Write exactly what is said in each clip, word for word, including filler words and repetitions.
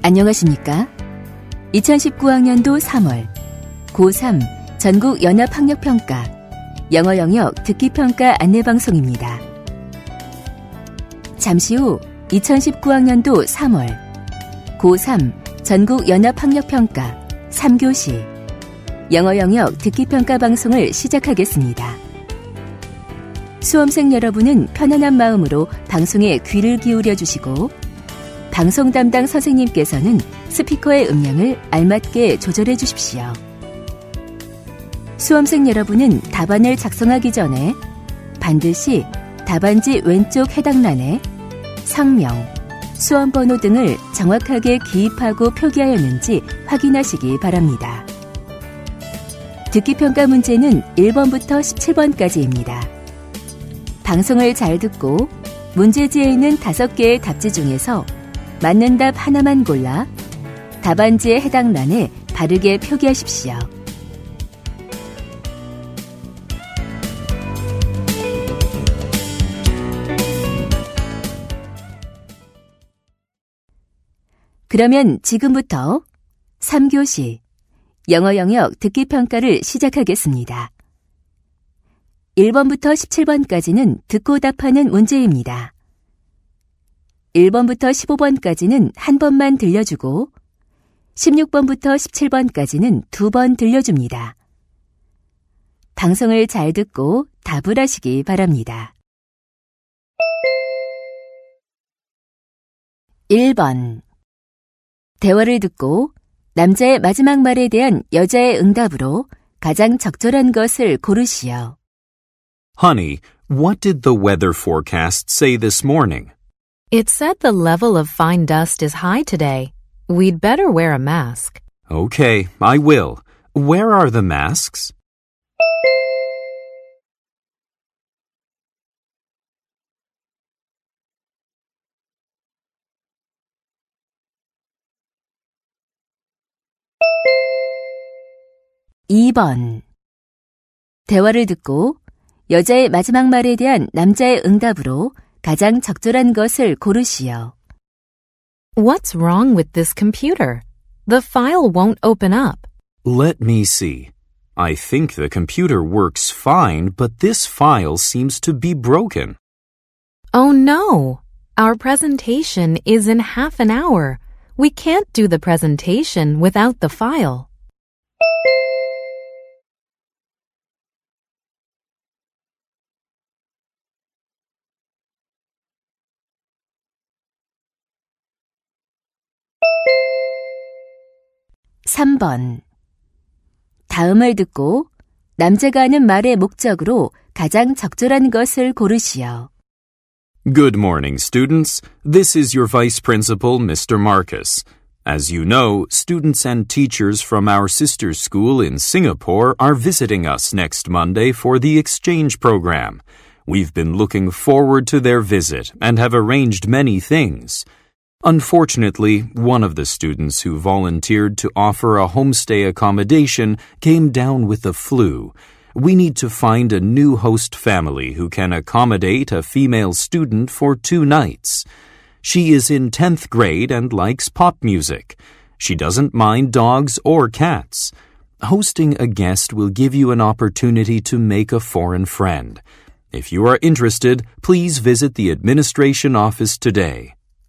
안녕하십니까? 이천십구 학년도 삼월 고삼 전국 연합학력평가 영어 영역 듣기평가 안내방송입니다. 잠시 후 이천십구 학년도 삼월 고삼 전국 연합학력평가 삼 교시 영어 영역 듣기평가 방송을 시작하겠습니다. 수험생 여러분은 편안한 마음으로 방송에 귀를 기울여 주시고 방송 담당 선생님께서는 스피커의 음량을 알맞게 조절해 주십시오. 수험생 여러분은 답안을 작성하기 전에 반드시 답안지 왼쪽 해당란에 상명, 수험번호 등을 정확하게 기입하고 표기하였는지 확인하시기 바랍니다. 듣기평가 문제는 일 번부터 십칠 번까지입니다. 방송을 잘 듣고 문제지에 있는 다섯 개의 답지 중에서 맞는 답 하나만 골라 답안지에 해당 란에 바르게 표기하십시오. 그러면 지금부터 삼 교시 영어 영역 듣기평가를 시작하겠습니다. 일 번부터 십칠 번까지는 듣고 답하는 문제입니다. 일 번부터 십오 번까지는 한 번만 들려주고 십육 번부터 십칠 번까지는 두 번 들려줍니다. 방송을 잘 듣고 답을 하시기 바랍니다. 일 번 대화를 듣고 남자의 마지막 말에 대한 여자의 응답으로 가장 적절한 것을 고르시오. Honey, what did the weather forecast say this morning? It said the level of fine dust is high today. We'd better wear a mask. Okay, I will. Where are the masks? 이 번 대화를 듣고 여자의 마지막 말에 대한 남자의 응답으로 가장 적절한 것을 고르시오. What's wrong with this computer? The file won't open up. Let me see. I think the computer works fine, but this file seems to be broken. Oh no! Our presentation is in half an hour. We can't do the presentation without the file. 삼 번 다음을 듣고 남자가 하는 말의 목적으로 가장 적절한 것을 고르시오. Good morning, students. This is your Vice Principal, Mister Marcus. As you know, students and teachers from our sister school in Singapore are visiting us next Monday for the exchange program. We've been looking forward to their visit and have arranged many things. Unfortunately, one of the students who volunteered to offer a homestay accommodation came down with the flu. We need to find a new host family who can accommodate a female student for two nights. She is in tenth grade and likes pop music. She doesn't mind dogs or cats. Hosting a guest will give you an opportunity to make a foreign friend. If you are interested, please visit the administration office today.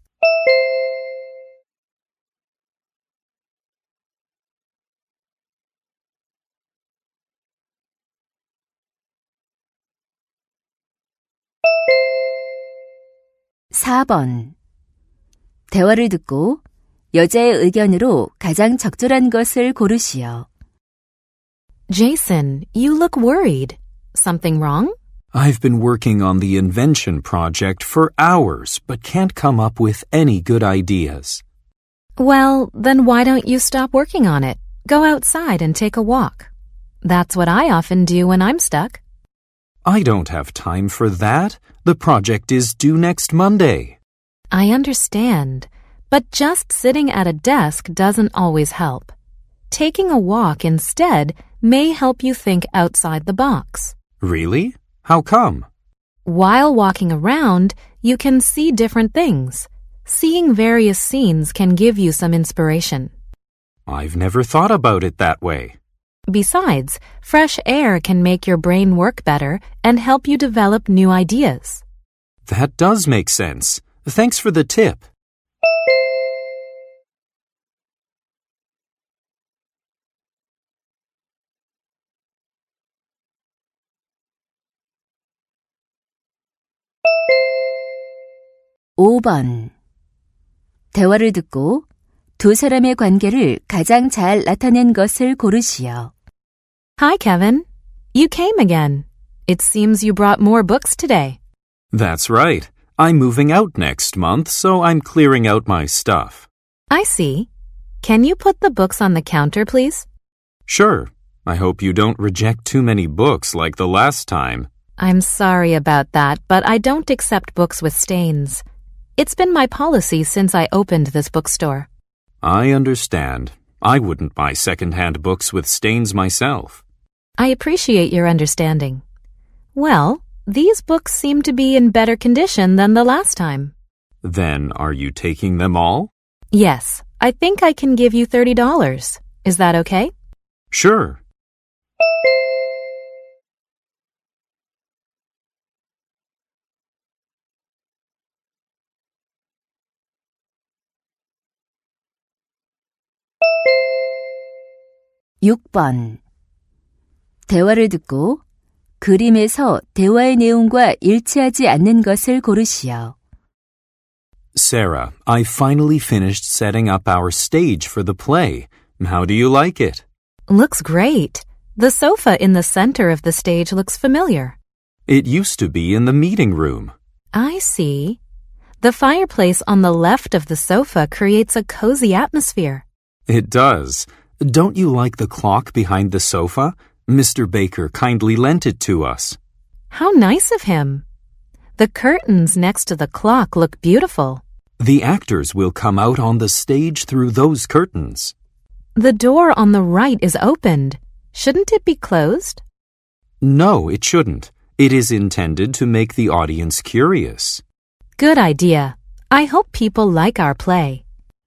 사 번 대화를 듣고 여자의 의견으로 가장 적절한 것을 고르시오. Jason, you look worried. Something wrong? I've been working on the invention project for hours, but can't come up with any good ideas. Well, then why don't you stop working on it? Go outside and take a walk. That's what I often do when I'm stuck. I don't have time for that. The project is due next Monday. I understand, but just sitting at a desk doesn't always help. Taking a walk instead may help you think outside the box. Really? How come? While walking around, you can see different things. Seeing various scenes can give you some inspiration. I've never thought about it that way. Besides, fresh air can make your brain work better and help you develop new ideas. That does make sense. Thanks for the tip. 오 번. 대화를 듣고 두 사람의 관계를 가장 잘 나타낸 것을 고르시오. Hi, Kevin. You came again. It seems you brought more books today. That's right. I'm moving out next month, so I'm clearing out my stuff. I see. Can you put the books on the counter, please? Sure. I hope you don't reject too many books like the last time. I'm sorry about that, but I don't accept books with stains. It's been my policy since I opened this bookstore. I understand. I wouldn't buy second-hand books with stains myself. I appreciate your understanding. Well, these books seem to be in better condition than the last time. Then, are you taking them all? Yes, I think I can give you thirty dollars. Is that okay? Sure. 육 번. 대화를 듣고 그림에서 대화의 내용과 일치하지 않는 것을 고르시오. Sarah, I finally finished setting up our stage for the play. How do you like it? Looks great. The sofa in the center of the stage looks familiar. It used to be in the meeting room. I see. The fireplace on the left of the sofa creates a cozy atmosphere. It does. Don't you like the clock behind the sofa? Mister Baker kindly lent it to us. How nice of him. The curtains next to the clock look beautiful. The actors will come out on the stage through those curtains. The door on the right is opened. Shouldn't it be closed? No, it shouldn't. It is intended to make the audience curious. Good idea. I hope people like our play.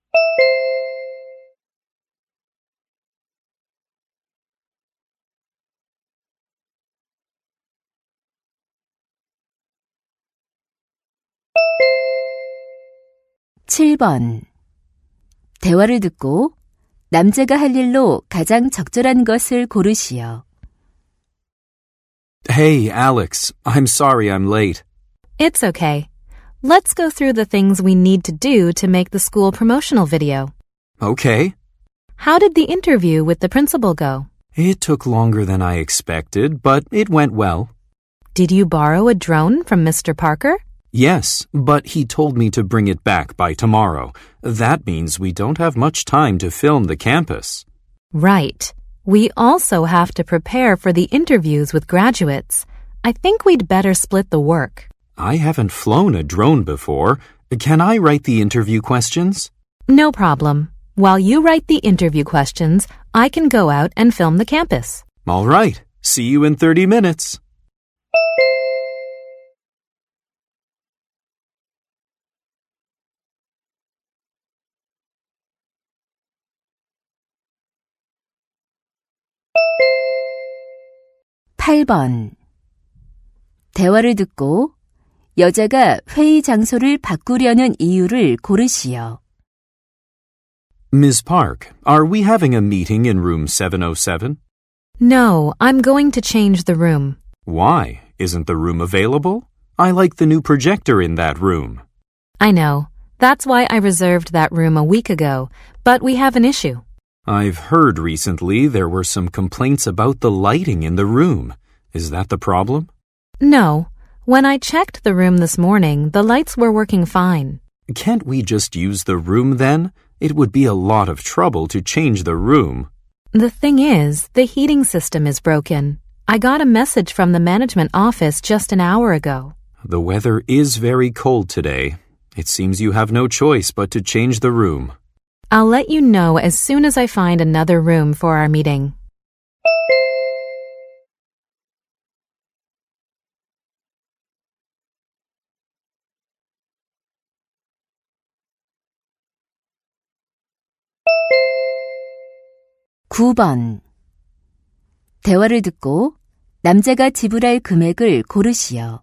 칠 번. 대화를 듣고 남자가 할 일로 가장 적절한 것을 고르시오. Hey, Alex, I'm sorry I'm late. It's okay. Let's go through the things we need to do to make the school promotional video. Okay. How did the interview with the principal go? It took longer than I expected, but it went well. Did you borrow a drone from Mister Parker? Yes, but he told me to bring it back by tomorrow. That means we don't have much time to film the campus. Right. We also have to prepare for the interviews with graduates. I think we'd better split the work. I haven't flown a drone before. Can I write the interview questions? No problem. While you write the interview questions, I can go out and film the campus. All right. See you in thirty minutes. 팔 번. 대화를 듣고 여자가 회의 장소를 바꾸려는 이유를 고르시오. Miss Park, are we having a meeting in room seven oh seven? No, I'm going to change the room. Why? Isn't the room available? I like the new projector in that room. I know. That's why I reserved that room a week ago, but we have an issue. I've heard recently there were some complaints about the lighting in the room. Is that the problem? No. When I checked the room this morning, the lights were working fine. Can't we just use the room then? It would be a lot of trouble to change the room. The thing is, the heating system is broken. I got a message from the management office just an hour ago. The weather is very cold today. It seems you have no choice but to change the room. I'll let you know as soon as I find another room for our meeting. 구 번. 대화를 듣고 남자가 지불할 금액을 고르시오.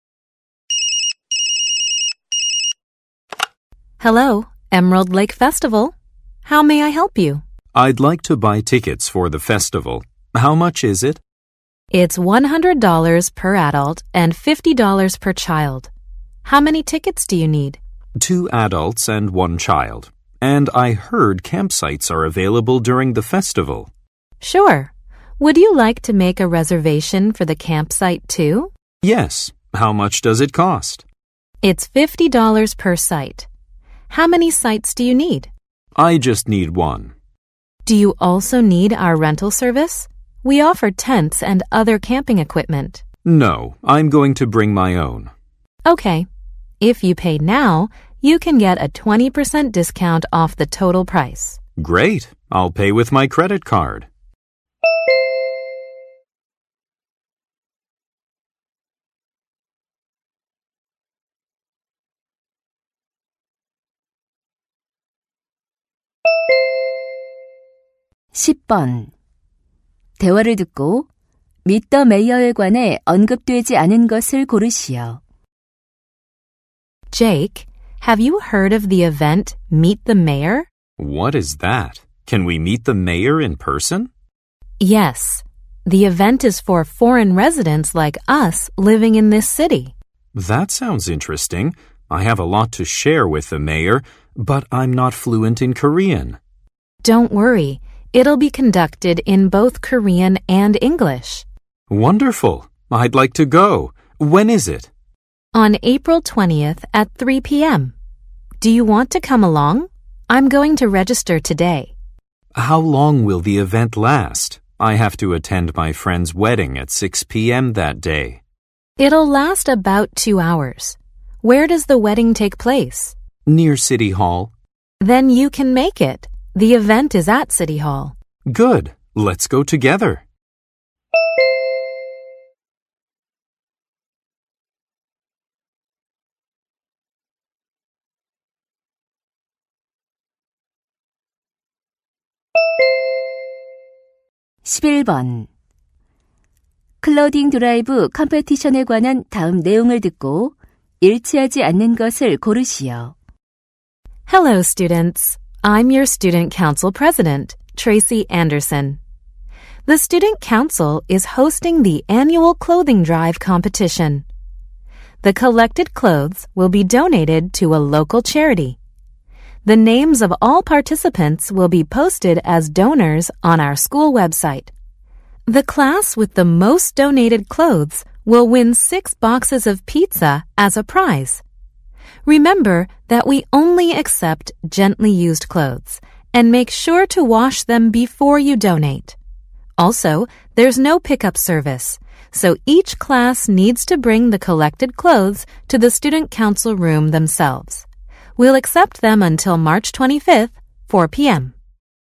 Hello, Emerald Lake Festival. How may I help you? I'd like to buy tickets for the festival. How much is it? It's one hundred dollars per adult and fifty dollars per child. How many tickets do you need? Two adults and one child. And I heard campsites are available during the festival. Sure. Would you like to make a reservation for the campsite too? Yes. How much does it cost? It's fifty dollars per site. How many sites do you need? I just need one. Do you also need our rental service? We offer tents and other camping equipment. No, I'm going to bring my own. Okay. If you pay now, you can get a twenty percent discount off the total price. Great. I'll pay with my credit card. 십 번. 대화를 듣고 Meet the Mayor에 관해 언급되지 않은 것을 고르시오. Jake, have you heard of the event Meet the Mayor? What is that? Can we meet the mayor in person? Yes. The event is for foreign residents like us living in this city. That sounds interesting. I have a lot to share with the mayor, but I'm not fluent in Korean. Don't worry. It'll be conducted in both Korean and English. Wonderful. I'd like to go. When is it? On April twentieth at three p.m. Do you want to come along? I'm going to register today. How long will the event last? I have to attend my friend's wedding at six p.m. that day. It'll last about two hours. Where does the wedding take place? Near City Hall. Then you can make it. The event is at City Hall. Good. Let's go together. 십일 번. 클로딩 드라이브 컴페티션에 관한 다음 내용을 듣고 일치하지 않는 것을 고르시오. Hello, students. I'm your Student Council President, Tracy Anderson. The Student Council is hosting the annual clothing drive competition. The collected clothes will be donated to a local charity. The names of all participants will be posted as donors on our school website. The class with the most donated clothes will win six boxes of pizza as a prize. Remember that we only accept gently used clothes and make sure to wash them before you donate. Also, there's no pickup service, so each class needs to bring the collected clothes to the Student Council room themselves. We'll accept them until March twenty-fifth, four p.m.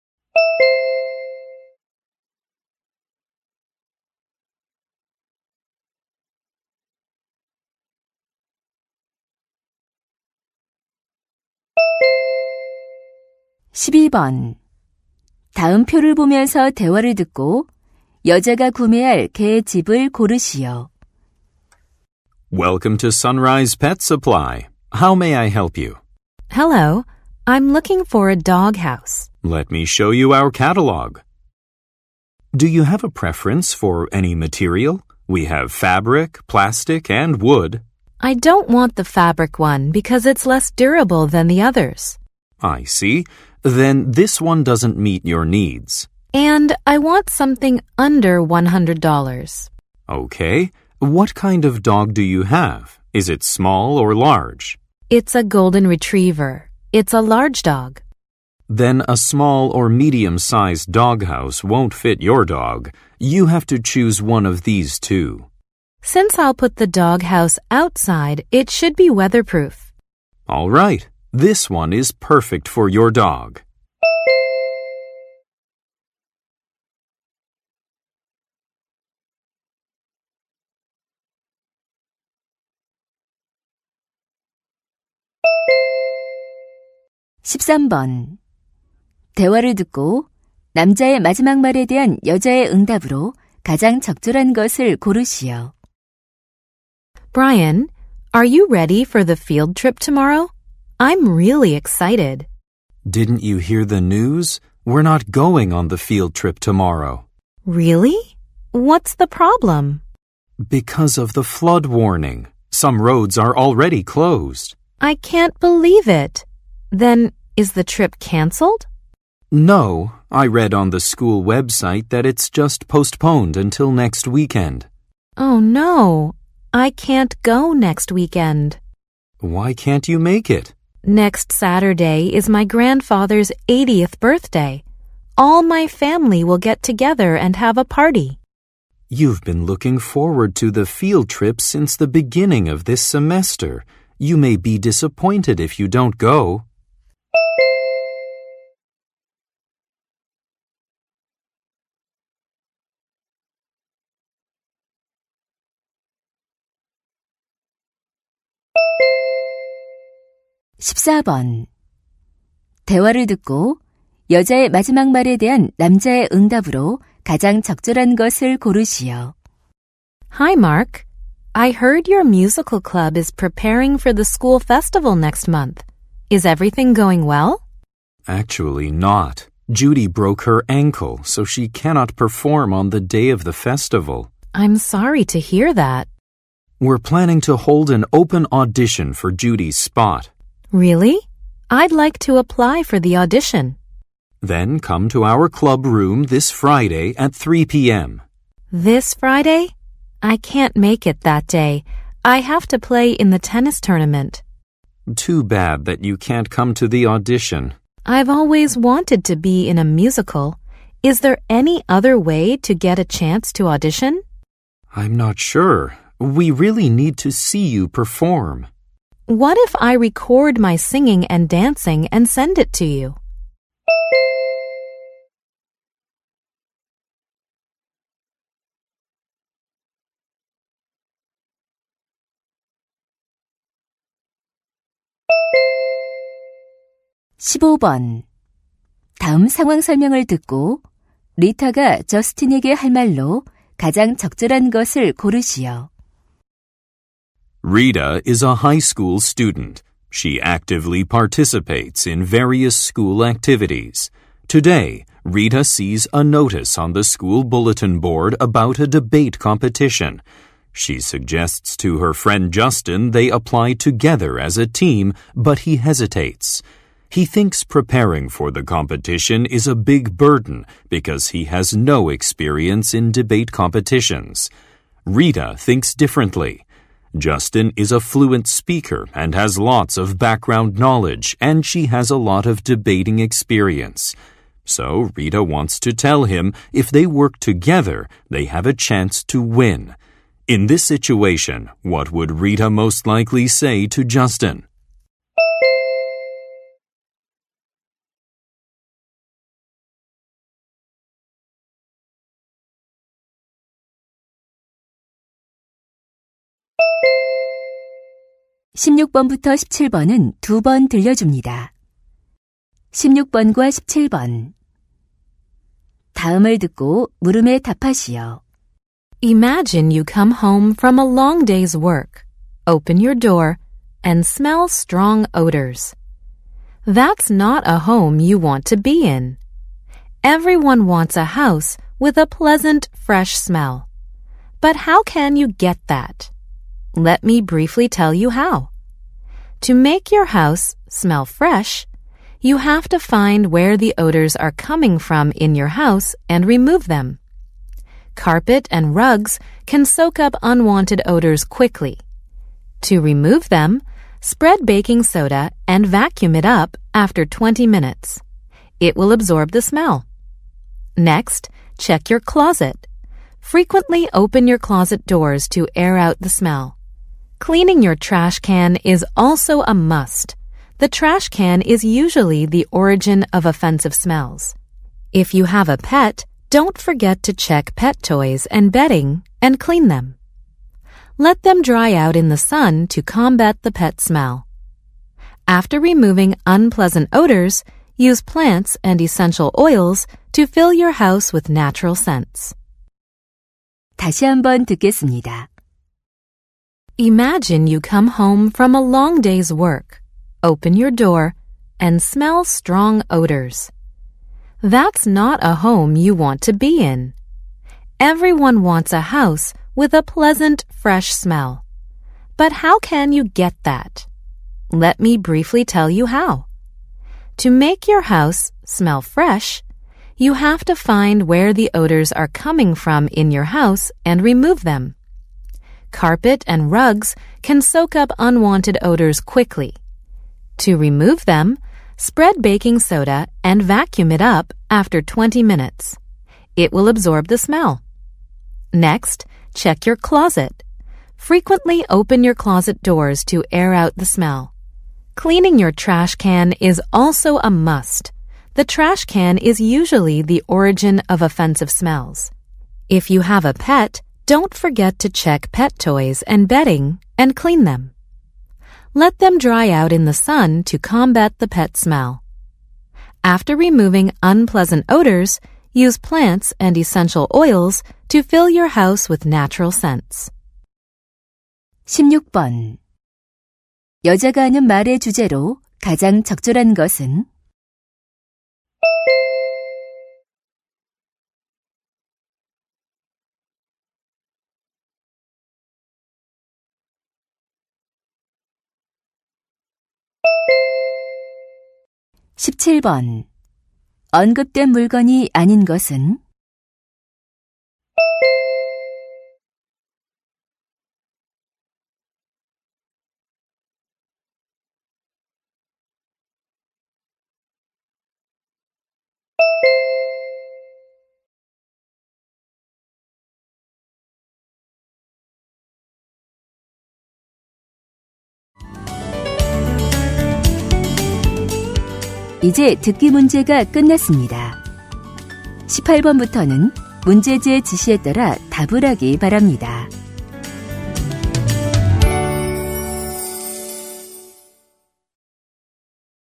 십이 번. 다음 표를 보면서 대화를 듣고 여자가 구매할 개의 집을 고르시오. Welcome to Sunrise Pet Supply. How may I help you? Hello, I'm looking for a dog house. Let me show you our catalog. Do you have a preference for any material? We have fabric, plastic, and wood. I don't want the fabric one because it's less durable than the others. I see. Then this one doesn't meet your needs. And I want something under one hundred dollars. Okay. What kind of dog do you have? Is it small or large? It's a golden retriever. It's a large dog. Then a small or medium-sized doghouse won't fit your dog. You have to choose one of these two. Since I'll put the doghouse outside, it should be weatherproof. All right. This one is perfect for your dog. 십삼 번. 대화를 듣고 남자의 마지막 말에 대한 여자의 응답으로 가장 적절한 것을 고르시오. Brian, are you ready for the field trip tomorrow? I'm really excited. Didn't you hear the news? We're not going on the field trip tomorrow. Really? What's the problem? Because of the flood warning. Some roads are already closed. I can't believe it. Then, is the trip canceled? No, I read on the school website that it's just postponed until next weekend. Oh no, I can't go next weekend. Why can't you make it? Next Saturday is my grandfather's eightieth birthday. All my family will get together and have a party. You've been looking forward to the field trip since the beginning of this semester. You may be disappointed if you don't go. 십사 번. 대화를 듣고 여자의 마지막 말에 대한 남자의 응답으로 가장 적절한 것을 고르시오. Hi, Mark. I heard your musical club is preparing for the school festival next month. Is everything going well? Actually not. Judy broke her ankle, so she cannot perform on the day of the festival. I'm sorry to hear that. We're planning to hold an open audition for Judy's spot. Really? I'd like to apply for the audition. Then come to our club room this Friday at three p.m. This Friday? I can't make it that day. I have to play in the tennis tournament. Too bad that you can't come to the audition. I've always wanted to be in a musical. Is there any other way to get a chance to audition? I'm not sure. We really need to see you perform. What if I record my singing and dancing and send it to you? 십오 번. 다음 상황 설명을 듣고 리타가 저스틴에게 할 말로 가장 적절한 것을 고르시오. Rita is a high school student. She actively participates in various school activities. Today, Rita sees a notice on the school bulletin board about a debate competition. She suggests to her friend Justin they apply together as a team, but he hesitates. He thinks preparing for the competition is a big burden because he has no experience in debate competitions. Rita thinks differently. Justin is a fluent speaker and has lots of background knowledge, and she has a lot of debating experience. So Rita wants to tell him if they work together, they have a chance to win. In this situation, what would Rita most likely say to Justin? 십육 번부터 십칠 번은 두 번 들려줍니다. 십육 번과 십칠 번. 다음을 듣고 물음에 답하시오. Imagine you come home from a long day's work, open your door, and smell strong odors. That's not a home you want to be in. Everyone wants a house with a pleasant, fresh smell. But how can you get that? Let me briefly tell you how. To make your house smell fresh, you have to find where the odors are coming from in your house and remove them. Carpet and rugs can soak up unwanted odors quickly. To remove them, spread baking soda and vacuum it up after twenty minutes. It will absorb the smell. Next, check your closet. Frequently open your closet doors to air out the smell. Cleaning your trash can is also a must. The trash can is usually the origin of offensive smells. If you have a pet, don't forget to check pet toys and bedding and clean them. Let them dry out in the sun to combat the pet smell. After removing unpleasant odors, Use plants and essential oils to fill your house with natural scents. 다시 한번 듣겠습니다. Imagine you come home from a long day's work, open your door, and smell strong odors. That's not a home you want to be in. Everyone wants a house with a pleasant, fresh smell. But how can you get that? Let me briefly tell you how. To make your house smell fresh, you have to find where the odors are coming from in your house and remove them. Carpet and rugs can soak up unwanted odors quickly. To remove them, spread baking soda and vacuum it up after twenty minutes. It will absorb the smell. Next, check your closet. Frequently open your closet doors to air out the smell. Cleaning your trash can is also a must. The trash can is usually the origin of offensive smells. If you have a pet, don't forget to check pet toys and bedding and clean them. Let them dry out in the sun to combat the pet smell. After removing unpleasant odors, use plants and essential oils to fill your house with natural scents. 십육 번. 여자가 하는 말의 주제로 가장 적절한 것은? 십칠 번. 언급된 물건이 아닌 것은? 이제 듣기 문제가 끝났습니다. 십팔 번부터는 문제지의 지시에 따라 답을 하기 바랍니다.